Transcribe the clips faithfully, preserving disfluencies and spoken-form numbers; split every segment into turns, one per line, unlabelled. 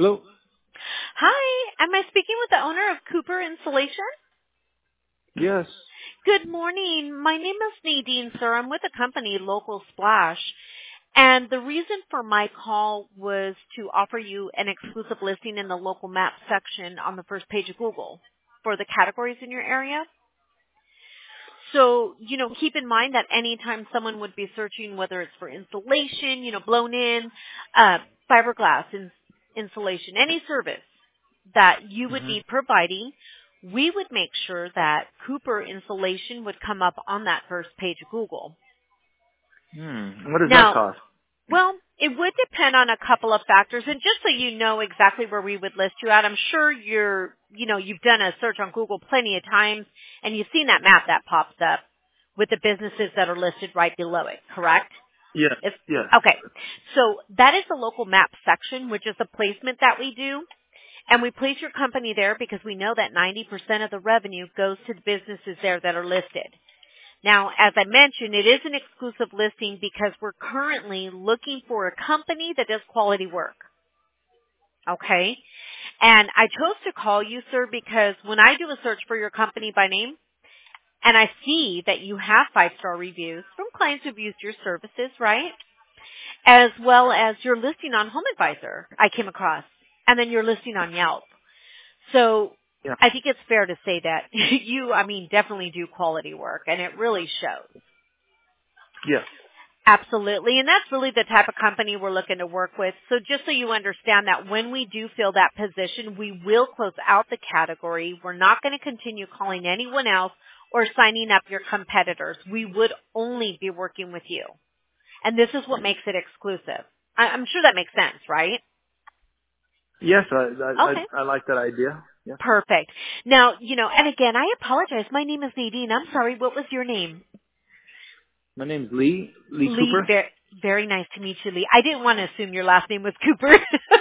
Hello?
Hi, am I speaking with the owner of Cooper Insulation?
Yes.
Good morning. My name is Nadine, sir. I'm with the company Local Splash. And the reason for my call was to offer you an exclusive listing in the local map section on the first page of Google for the categories in your area. So, you know, keep in mind that anytime someone would be searching, whether it's for insulation, you know, blown in, uh, fiberglass in, insulation, any service that you would
hmm
be providing, we would make sure that Cooper Insulation would come up on that first page of Google.
Hmm. What does that
Now,
cost?
well, it would depend on a couple of factors, and just so you know exactly where we would list you at, I'm sure you're, you know, you've done a search on Google plenty of times, and you've seen that map that pops up with the businesses that are listed right below it, correct?
Yes.
If,
Yes.
okay, so that is the local map section, which is the placement that we do, and we place your company there because we know that ninety percent of the revenue goes to the businesses there that are listed. Now, as I mentioned, it is an exclusive listing because we're currently looking for a company that does quality work. Okay? And I chose to call you, sir, because when I do a search for your company by name, and I see that you have five-star reviews from clients who've used your services, right? As well as your listing on HomeAdvisor, I came across, and then your listing on Yelp. So
Yeah.
I think it's fair to say that you, I mean, definitely do quality work, and it really shows.
Yes.
Absolutely, and that's really the type of company we're looking to work with. So just so you understand that when we do fill that position, we will close out the category. We're not going to continue calling anyone else or signing up your competitors. We would only be working with you. And this is what makes it exclusive. I- I'm sure that makes sense, right?
Yes. I I
Okay.
I, I like that idea. Yeah.
Perfect. Now, you know, and again, I apologize. My name is Nadine. I'm sorry. What was your name?
My name's Lee. Lee
Lee.
Cooper.
Very, very nice to meet you, Lee. I didn't want to assume your last name was Cooper.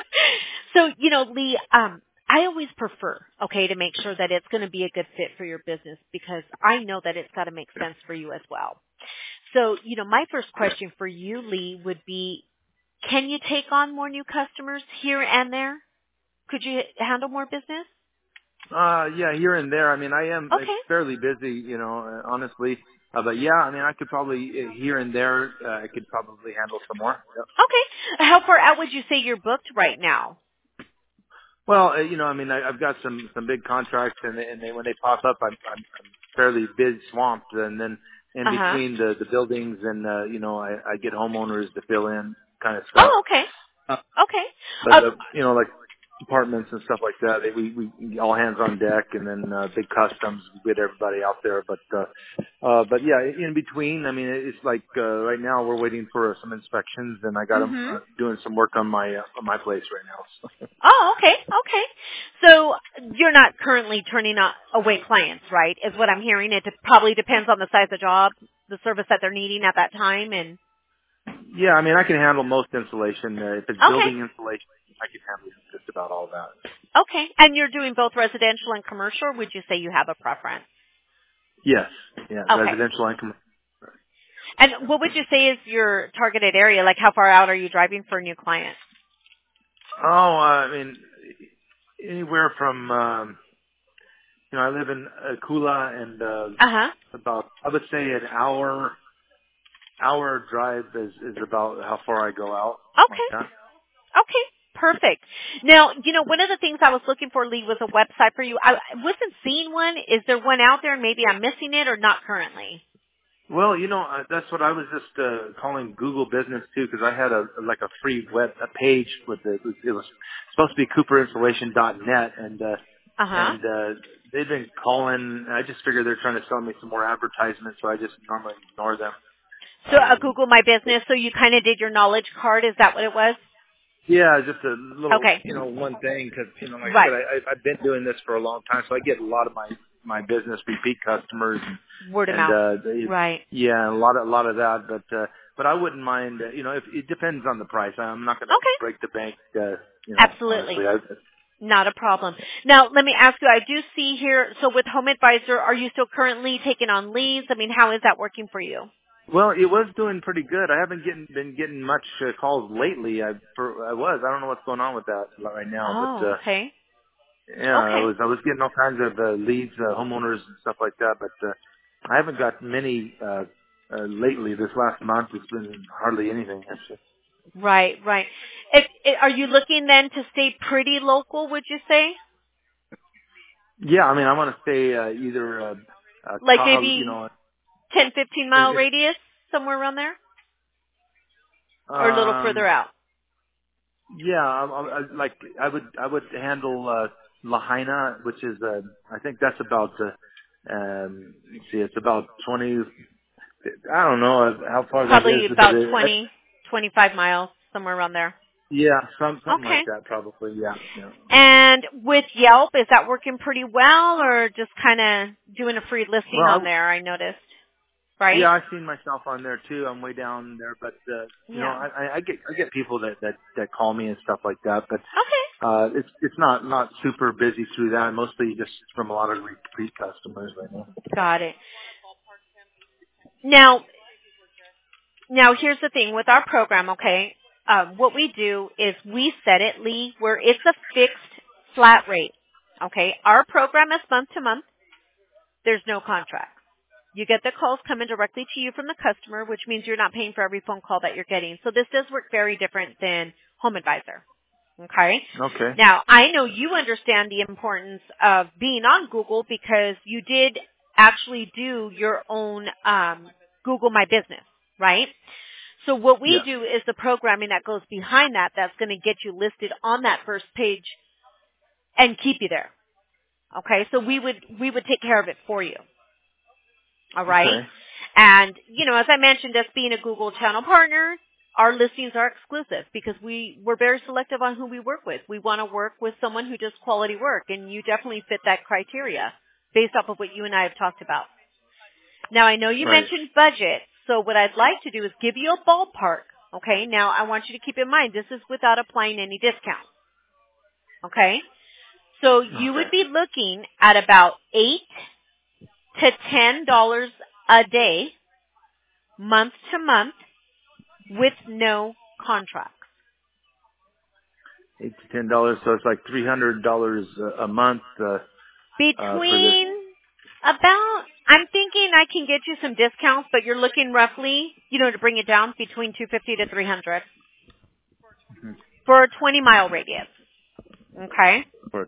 So, you know, Lee, um, I always prefer, okay, to make sure that it's going to be a good fit for your business because I know that it's got to make sense for you as well. So, you know, my first question for you, Lee, would be, can you take on more new customers here and there? Could you handle more business?
Uh, yeah, here and there. I mean, I am uh,
Okay.
fairly busy, you know, uh, honestly. Uh, but yeah, I mean, I could probably uh, here and there. Uh, I could probably handle some more. Yep.
Okay. How far out would you say you're booked right now?
Well, uh, you know, I mean, I, I've got some some big contracts, and they, and they, when they pop up, I'm, I'm I'm fairly busy, swamped, and then in
Uh-huh.
between the the buildings, and uh, you know, I, I get homeowners to fill in kind of stuff.
Oh, okay.
Uh,
Okay.
but
Uh,
uh, you know, like apartments and stuff like that, they, we we all hands on deck, and then uh, big customs, we get everybody out there. But uh, uh, but yeah, in between, I mean, it's like uh, right now we're waiting for some inspections, and I got 'em,
mhm.
uh, doing some work on my uh, on my place right now. So.
Oh, okay. Okay. So you're not currently turning a- away clients, right? Is what I'm hearing. It de- probably depends on the size of job, the service that they're needing at that time, and
Yeah, I mean, I can handle most insulation. Uh, if it's
okay.
building insulation, I can handle just about all that.
Okay. And you're doing both residential and commercial, or would you say you have a preference?
Yes, yeah,
Okay.
residential income.
And what would you say is your targeted area? Like how far out are you driving for a new client?
Oh, uh, I mean, anywhere from, um, you know, I live in uh, Kula, and uh,
Uh-huh.
about, I would say an hour, hour drive is, is about how far I go out, something like
Okay.
that.
Okay, perfect. Now, you know, one of the things I was looking for, Lee, was a website for you. I I wasn't seeing one. Is there one out there and maybe I'm missing it or not currently?
Well, you know, uh, that's what I was just uh, calling Google Business too, because I had a like a free web a page with the it was, it was supposed to be cooper insulation dot net, and uh,
Uh-huh.
and uh, they've been calling. I just figured they're trying to sell me some more advertisements, so I just normally ignore them.
So uh,
Um,
Google My Business, so you kind of did your knowledge card. Is that what it was?
yeah, just a little,
Okay.
you know, one thing because you know, like I said,
Right.
I, I- I've been doing this for a long time, so I get a lot of my my business repeat customers, and,
Word of
and
mouth.
uh, they,
Right.
yeah, a lot of a lot of that. But uh, but I wouldn't mind, uh, you know, if it depends on the price. I'm not going to
Okay.
break the bank, uh, you know, honestly.
Absolutely.
I,
Not a problem. Now, let me ask you, I do see here, so with Home Advisor, are you still currently taking on leads? I mean, how is that working for you?
Well, it was doing pretty good. I haven't getting, been getting much uh, calls lately. I for, I was. I don't know what's going on with that right now, but
Oh,
uh,
okay.
yeah, I
Okay.
was I was getting all kinds of uh, leads, uh, homeowners and stuff like that. But uh, I haven't got many uh, uh, lately. This last month, it's been hardly anything actually.
Right, right. If, if, are you looking then to stay pretty local, would you say?
Yeah, I mean, I want to stay uh, either uh, uh,
Like
Tahoe, you
maybe
know,
ten, fifteen mile
if,
radius, somewhere around there? Or a little further
um,
out?
yeah, I, I, I- like I would I would handle uh, Lahaina, which is uh, I think that's about uh, um, let's see, it's about twenty. I don't know uh, how far that is,
Probably
but
about
it, I,
twenty, twenty-five miles, somewhere around there.
yeah, some something
Okay.
like that probably. Yeah, yeah.
And with Yelp, is that working pretty well or just kind of doing a free listing
Well,
on
I,
there, I noticed, right?
yeah, I've seen myself on there too. I'm way down there, but uh, you know,
Yeah.
I, I I get I get people that that that call me and stuff like that, but
Okay.
uh, it's it's not not super busy through that. Mostly just from a lot of repeat customers right now.
Got it. Now, now here's the thing with our program, okay? Um, what we do is we set it, Lee, where it's a fixed flat rate. Okay? Our program is month to month. There's no contract. You get the calls coming directly to you from the customer, which means you're not paying for every phone call that you're getting. So this does work very different than Home Advisor. Okay?
Okay.
Now, I know you understand the importance of being on Google because you did actually do your own um, Google My Business, right? So what we
Yes.
do is the programming that goes behind that that's going to get you listed on that first page and keep you there. Okay? So we would we would take care of it for you. All right?
Okay.
And, you know, as I mentioned, us being a Google channel partner, our listings are exclusive because we, we're very selective on who we work with. We want to work with someone who does quality work, and you definitely fit that criteria based off of what you and I have talked about. Now, I know you
Right.
mentioned budget, so what I'd like to do is give you a ballpark. Okay? Now, I want you to keep in mind, this is without applying any discount. Okay? So you
Okay.
would be looking at about eight to ten dollars a day, month to month, with no contract.
Eight to ten dollars, so it's like three hundred dollars a a month uh, uh, for this.
Between about, I'm thinking I can get you some discounts, but you're looking roughly, you know, to bring it down between two fifty to three hundred
Mhm.
for a twenty mile radius. Okay?
For a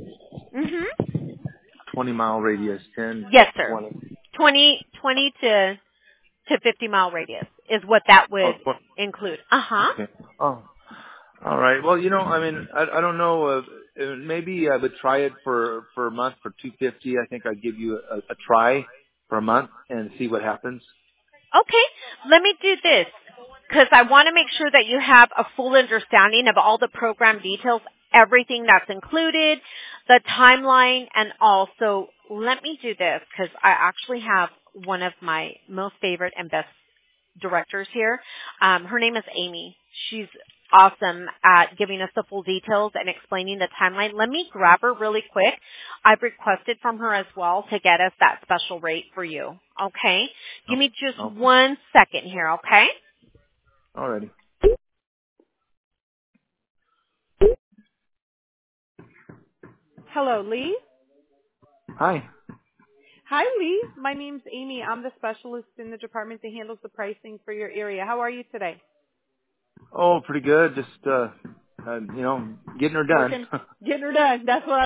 Mhm.
twenty mile radius, ten,
Yes, sir.
twenty.
Twenty, twenty to to fifty mile radius is what that
Oh,
would
twenty.
include. Uh huh.
Okay. Oh, all right. Well, you know, I mean, I, I don't know. Uh, uh, maybe I would try it for for a month for two fifty. I think I'd give you a, a try for a month and see what happens.
Okay, let me do this because I want to make sure that you have a full understanding of all the program details, everything that's included, the timeline, and also let me do this because I actually have one of my most favorite and best directors here. Um, her name is Amy. She's awesome at giving us the full details and explaining the timeline. Let me grab her really quick. I've requested from her as well to get us that special rate for you. Okay? Give
Oh,
me just
okay.
one second here, okay?
Alrighty.
Hello, Lee.
Hi.
Hi, Lee. My name's Amy. I'm the specialist in the department that handles the pricing for your area. How are you today?
Oh, pretty good. Just uh, uh you know, getting her done.
Working, getting her done. That's what